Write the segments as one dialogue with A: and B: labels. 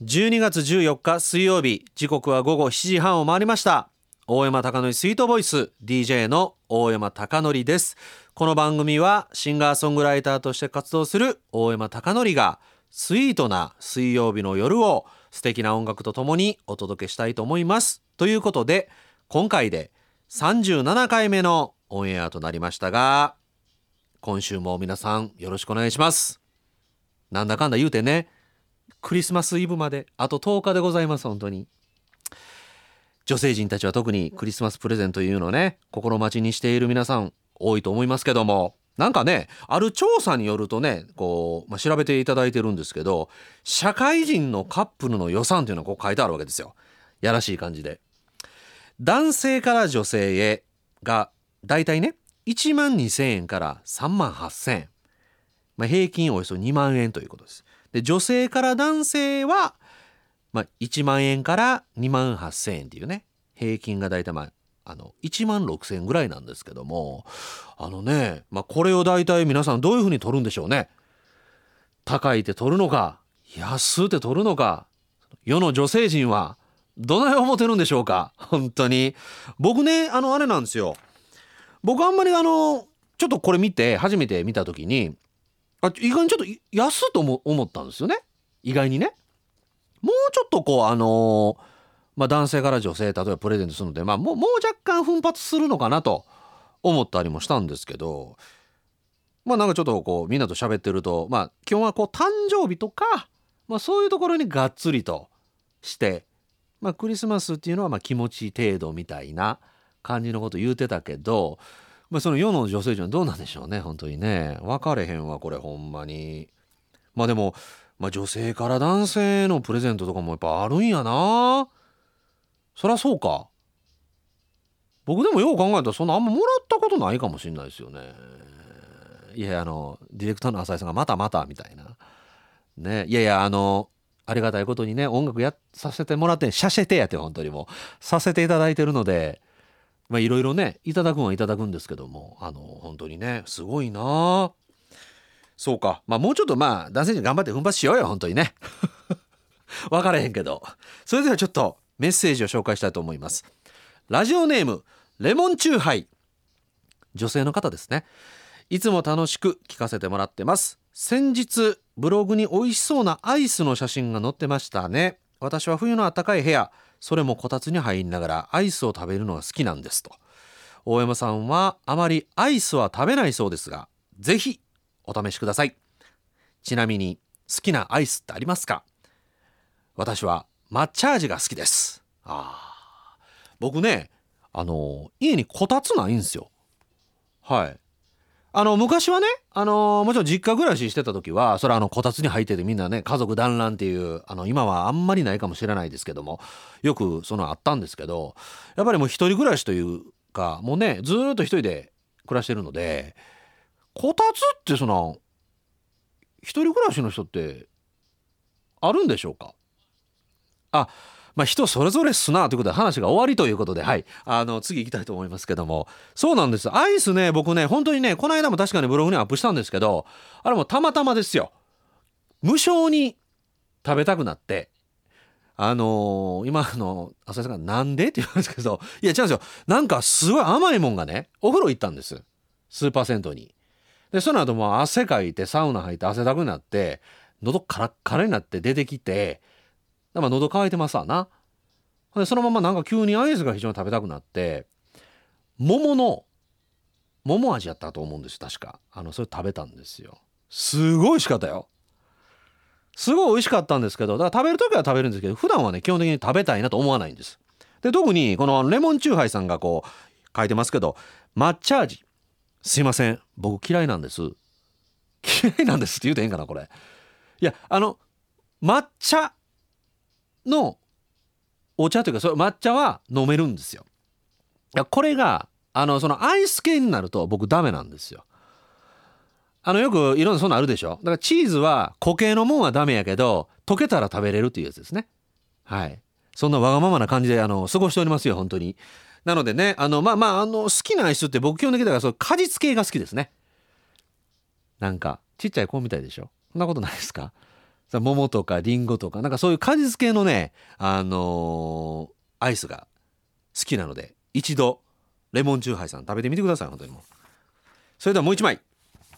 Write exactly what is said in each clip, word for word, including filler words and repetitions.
A: じゅうにがつじゅうよっか水曜日、時刻は午後しちじはんを回りました。大山貴則スイートボイス ディージェー の大山貴則です。この番組はシンガーソングライターとして活動する大山貴則がスイートな水曜日の夜を素敵な音楽とともにお届けしたいと思います。ということで、今回でさんじゅうななかいめのオンエアとなりましたが、今週も皆さんよろしくお願いします。なんだかんだ言うてね、クリスマスイブまであととおかでございます。本当に女性陣たちは特にクリスマスプレゼントというのをね、心待ちにしている皆さん多いと思いますけども、なんかね、ある調査によるとね、こう、まあ、調べていただいてるんですけど、社会人のカップルの予算というのがこう書いてあるわけですよ。やらしい感じで、男性から女性へがだいたいねいちまんにせんえんからさんまんはっせんえん、まあ、平均およそにまんえんということです。で、女性から男性は、まあ、いちまんえんからにまんはっせんえんっていうね、平均がだいたい、まあ、あのいちまんろくせんえんぐらいなんですけども、あのね、まあ、これをだいたい皆さんどういうふうに取るんでしょうね。高いって取るのか、安って取るのか、世の女性陣はどない思ってるんでしょうか。本当に僕ね、あのあれなんですよ、僕あんまりあのちょっとこれ見て初めて見た時に、あ、意外にちょっと安いと思思ったんですよね。意外にね、もうちょっとこうあのーまあ、男性から女性例えばプレゼントするので、まあ、もう、もう若干奮発するのかなと思ったりもしたんですけど、まあなんかちょっとこうみんなと喋ってると、まあ基本はこう誕生日とか、まあ、そういうところにがっつりとして、まあ、クリスマスっていうのはまあ気持ち程度みたいな感じのこと言うてたけど、まあ、その世の女性陣はどうなんでしょうね。本当にね、分かれへんわこれほんまに。まあでも、まあ、女性から男性のプレゼントとかもやっぱあるんやな。そりゃそうか。僕でもよう考えたらそんなあんまもらったことないかもしれないですよね。いや、あのディレクターの浅井さんがまたまたみたいなね。いやいや、あのありがたいことにね、音楽やさせてもらって、しゃせてやって本当にもうさせていただいてるので、まあいろいろねいただくんはいただくんですけども、あの本当にねすごいな。そうか、まあもうちょっとまあ男性陣頑張って奮発しようよ本当にね。分からへんけど。それではちょっとメッセージを紹介したいと思います。ラジオネームレモンチューハイ、女性の方ですね。いつも楽しく聞かせてもらってます。先日ブログに美味しそうなアイスの写真が載ってましたね。私は冬の暖かい部屋、それもこたつに入りながらアイスを食べるのが好きなんですと。大山さんはあまりアイスは食べないそうですが、ぜひお試しください。ちなみに好きなアイスってありますか？私は抹茶味が好きです。あ、僕ね、あの家にこたつないんですよ。はい。あの昔はね、あのもちろん実家暮らししてた時はそれあのこたつに入っててみんなね家族団らんっていう、あの今はあんまりないかもしれないですけども、よくそのあったんですけど、やっぱりもう一人暮らしというか、もうねずーっと一人で暮らしてるので、こたつってその一人暮らしの人ってあるんでしょうか。あ、まあ人それぞれっすなということで話が終わりということで、はい、あの次行きたいと思いますけども、そうなんです。アイスね、僕ね本当にね、この間も確かにブログにアップしたんですけど、あれもたまたまですよ。無性に食べたくなって、あのー、今の浅井さんがなんでって言うんですけど、いや違うんですよ。なんかすごい甘いもんがね、お風呂行ったんです、スーパー銭湯に。でその後もう汗かいてサウナ入って汗だくになって喉カラッカラになって出てきて、まあ喉乾いてますわな。でそのままなんか急にアイスが非常に食べたくなって、桃の桃味やったと思うんです確か。あのそれ食べたんですよ。すごい美味しかったよ。すごい美味しかったんですけど、だから食べるときは食べるんですけど、普段はね基本的に食べたいなと思わないんです。で特にこのレモンチューハイさんがこう書いてますけど、抹茶味、すいません僕嫌いなんです。嫌いなんですって言うとへんかなこれ。いや、あの抹茶のお茶というか、それ抹茶は飲めるんですよ。いやこれがあのそのアイス系になると僕ダメなんですよ。あのよくいろんなそんなあるでしょ。だからチーズは固形のもんはダメやけど溶けたら食べれるっていうやつですね。はい。そんなわがままな感じであの過ごしておりますよ本当に。なのでね、あのまあまああの好きなアイスって僕基本的にだからその果実系が好きですね。なんかちっちゃい子みたいでしょ。そんなことないですか。 桃とかリンゴとかなんかそういう果実系のね、あのーアイスが好きなので、一度レモンチューハイさん食べてみてください。本当にもう。それではもう一枚。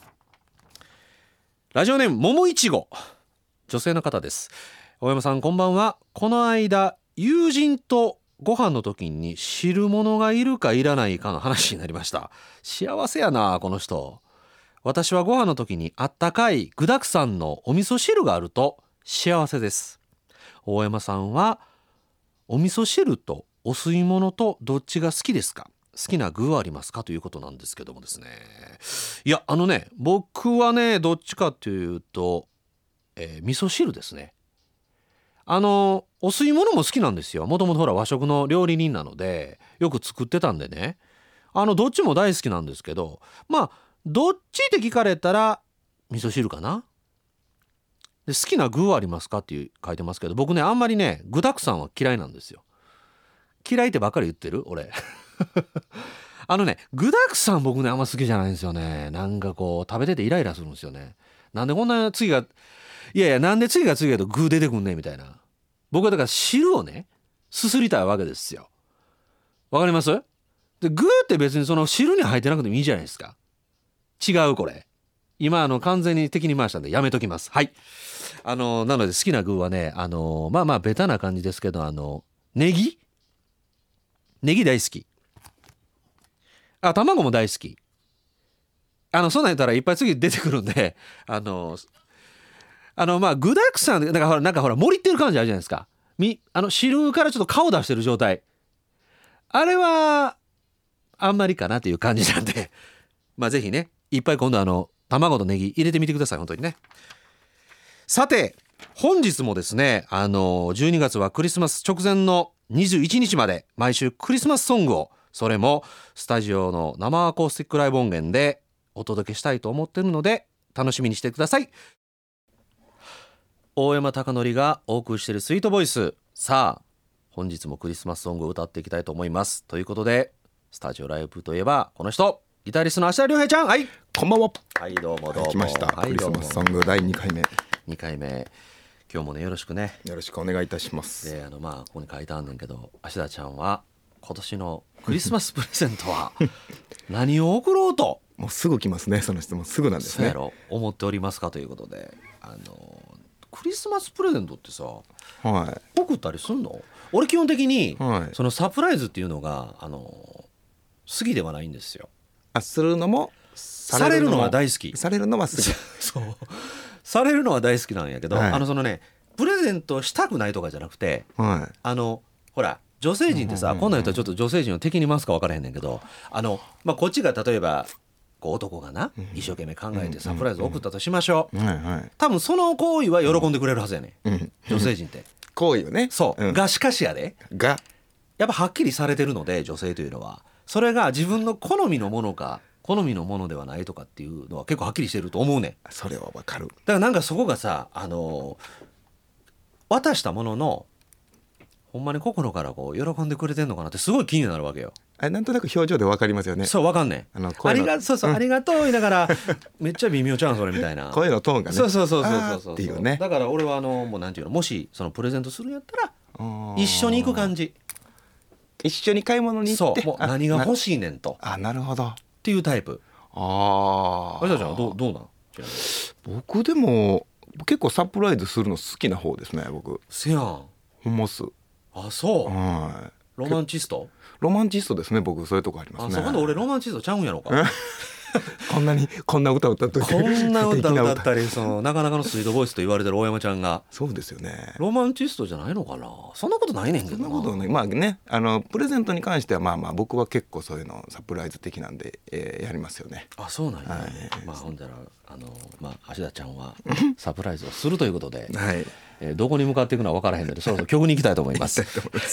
A: ラジオネーム桃いちご、女性の方です。大山さんこんばんは。この間友人とご飯の時に汁物がいるかいらないかの話になりました。幸せやなこの人。私はご飯の時にあったかい具沢山のお味噌汁があると幸せです。大山さんはお味噌汁とお吸い物とどっちが好きですか？好きな具はありますか？ということなんですけどもですね。いやあのね、僕はねどっちかというと、えー、味噌汁ですね。あのお吸い物も好きなんですよ。もともとほら和食の料理人なのでよく作ってたんでね、あのどっちも大好きなんですけど、まあどっちって聞かれたら味噌汁かな。で好きな具はありますかって書いてますけど、僕ねあんまりね具沢山は嫌いなんですよ。嫌いってばっかり言ってる俺あのね具沢山僕ねあんま好きじゃないんですよね。なんかこう食べててイライラするんですよね。なんでこんな次がいやいやなんで次が次がと具出てくんねみたいな。僕はだから汁をねすすりたいわけですよ。わかります？で具って別にその汁に入ってなくてもいいじゃないですか。違うこれ今あの完全に敵に回したんでやめときます。はい。あのなので好きな具はね、あのまあまあベタな感じですけど、あのネギネギ大好き。あ、卵も大好き。あのそんなん言ったらいっぱい次出てくるんで、あのあのまあ具沢山でなんかほらなんかほら盛りってる感じあるじゃないですか。みあの汁からちょっと顔出してる状態、あれはあんまりかなという感じなんでまあぜひねいっぱい今度あの卵とネギ入れてみてください。本当にね。さて本日もですね、あのじゅうにがつはクリスマス直前のにじゅういちにちまで毎週クリスマスソングを、それもスタジオの生アコースティックライブ音源でお届けしたいと思っているので楽しみにしてください。大山貴則がお送りしているスイートボイス。さあ本日もクリスマスソングを歌っていきたいと思います。ということでスタジオライブといえばこの人、ギタリストの芦田亮平ちゃん。はい、
B: こんばんは。
A: はい、どうもどうも、
B: はい、来ました、
A: はい、
B: クリスマスソングだいにかいめ。
A: にかいめ、今日もねよろしくね。
B: よろしくお願いいたします。
A: であのまあここに書いてあんねんけど、芦田ちゃんは今年のクリスマスプレゼントは何を贈ろうと
B: もうすぐ来ますね、その質問すぐなんですね。
A: そうやろ思っておりますかということで、あのクリスマスプレゼントってさ、
B: はい、
A: 送ったりすんの？俺基本的に、
B: はい、
A: そのサプライズっていうのがあの好きではないんですよ。
B: あ、するのも
A: されるのは大好き。
B: されるのは好き
A: そうされるのは大好きなんやけど、はい、あのそのねプレゼントしたくないとかじゃなくて、はい、あのほら女性陣ってさ、うんうんうん、こんなん言ったらちょっと女性陣を敵に回すか分からへんねんけど、あの、まあ、こっちが例えばこう男がな、うん、一生懸命考えてサプライズを送ったとしましょう、うんうんうん、多分その行為は喜んでくれるはずやね、うん、女性陣って
B: 行為をね、
A: そう、うん、がしかしやで
B: が
A: やっぱはっきりされてるので、女性というのはそれが自分の好みのものか好みのものではないとかっていうのは結構はっきりしてると思うねん。
B: それはわかる。
A: だからなんかそこがさ、あの渡したもののほんまに心からこう喜んでくれてんのかなってすごい気になるわけよ。
B: あ、なんとなく表情でわかりますよね。
A: そう、わかんねん。あのありがそうそう、うん、ありがとう言いながらめっちゃ微妙ちゃうんそれみたいな
B: 声のトーンがね、
A: そうそうそうそうそうそう
B: っていうね。
A: だから俺はあのもうなんていうの、もしそのプレゼントするんやったら一緒に行く感じ、
B: 一緒に買い物に行って、
A: そう、もう何が欲しいねんと、
B: あ、なるほど
A: っていうタイプ。ああ、芦田ちゃんはどう、どうなん？
B: 僕でも結構サプライズするの好きな方ですね。僕
A: せやん、
B: ほんます。
A: あ、そう、
B: はい、
A: ロマンチスト
B: ロマンチストですね。僕そういうとこありますね。
A: あ、そこで俺ロマンチストちゃうんやろか
B: こんなにこんな歌歌っといて、
A: こんな歌歌ったり、そのなかなかのスイートボイスと言われてる大山ちゃんが。
B: そうですよね。
A: ロマンチストじゃないのかな。そんなことないねんけどな。
B: そんなことない。まあね、あのプレゼントに関してはまあまあ僕は結構そういうのサプライズ的なんで、えー、やりますよね。
A: あ、そうなんや、ね。はい、まあほんだらあのまあ芦田ちゃんはサプライズをするということで、はい、えー、どこに向かっていくのは分からへんのでそろそろ曲に行きたいと思います。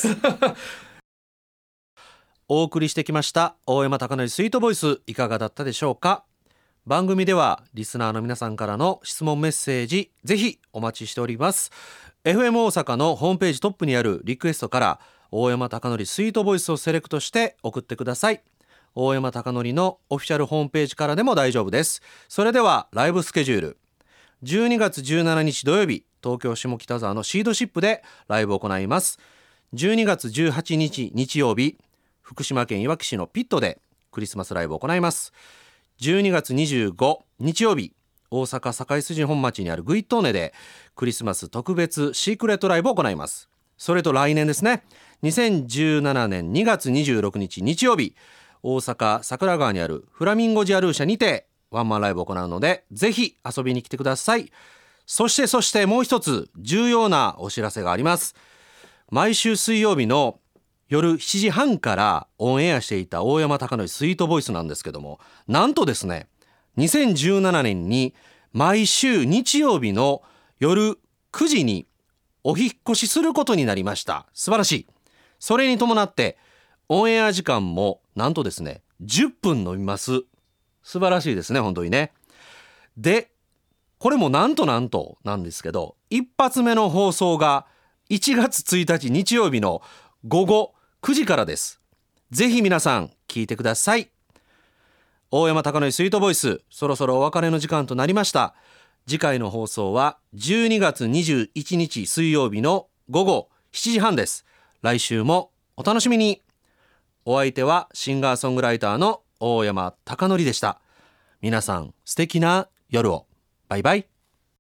A: お送りしてきました大山貴則スイートボイス、いかがだったでしょうか。番組ではリスナーの皆さんからの質問メッセージぜひお待ちしております。 エフエム 大阪のホームページトップにあるリクエストから大山貴則スイートボイスをセレクトして送ってください。大山貴則のオフィシャルホームページからでも大丈夫です。それではライブスケジュール、じゅうにがつじゅうしちにち土曜日東京下北沢のシードシップでライブを行います。じゅうにがつじゅうはちにち日曜日、福島県いわき市のピットでクリスマスライブを行います。じゅうにがつにじゅうご日曜日、大阪堺筋本町にあるグイットーネでクリスマス特別シークレットライブを行います。それと来年ですね、にせんじゅうななねんにがつにじゅうろくにち日曜日、大阪桜川にあるフラミンゴジアルーシャにてワンマンライブを行うので、ぜひ遊びに来てください。そしてそしてもう一つ重要なお知らせがあります。毎週水曜日の夜しちじはんからオンエアしていた大山貴教スイートボイスなんですけども、なんとですね、にせんじゅうななねんに毎週日曜日の夜くじにお引っ越しすることになりました。素晴らしい。それに伴ってオンエア時間もなんとですねじゅっぷん伸びます。素晴らしいですね、本当にね。でこれもなんとなんとなんですけど、一発目の放送がいちがつついたち日曜日のごごくじからです。ぜひ皆さん聞いてください。大山貴教スイートボイス、そろそろお別れの時間となりました。次回の放送はじゅうにがつにじゅういちにち水曜日のごごしちじはんです。来週もお楽しみに。お相手はシンガーソングライターの大山貴教でした。皆さん素敵な夜を。バイバイ。